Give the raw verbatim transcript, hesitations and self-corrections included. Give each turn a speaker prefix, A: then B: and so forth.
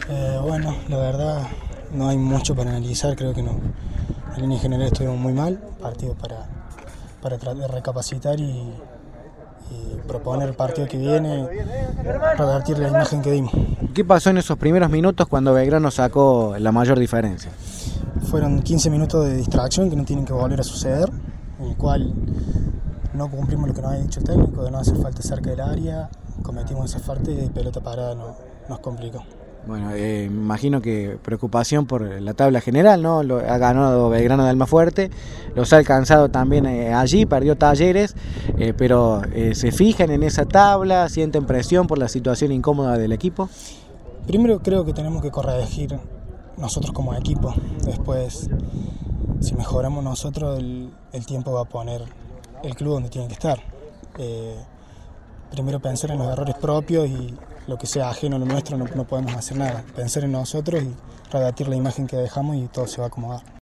A: Eh, bueno, la verdad no hay mucho para analizar, creo que no. En línea general estuvimos muy mal, partido para, para tratar de recapacitar y, y proponer el partido que viene, revertir la imagen que dimos.
B: ¿Qué pasó en esos primeros minutos cuando Belgrano sacó la mayor diferencia?
A: Fueron quince minutos de distracción que no tienen que volver a suceder, en el cual no cumplimos lo que nos había dicho el técnico, de no hacer falta cerca del área, cometimos esa falta y de pelota parada no, nos complicó.
B: Bueno, eh, imagino que preocupación por la tabla general, ¿no? Lo, ha ganado Belgrano de Almafuerte, los ha alcanzado también eh, allí, perdió Talleres, eh, pero eh, ¿se fijan en esa tabla? ¿Sienten presión por la situación incómoda del equipo?
A: Primero creo que tenemos que corregir nosotros como equipo, después si mejoramos nosotros el, el tiempo va a poner el club donde tiene que estar. Eh, primero pensar en los errores propios y lo que sea ajeno a lo nuestro no, no podemos hacer nada. Pensar en nosotros y revertir la imagen que dejamos y todo se va a acomodar.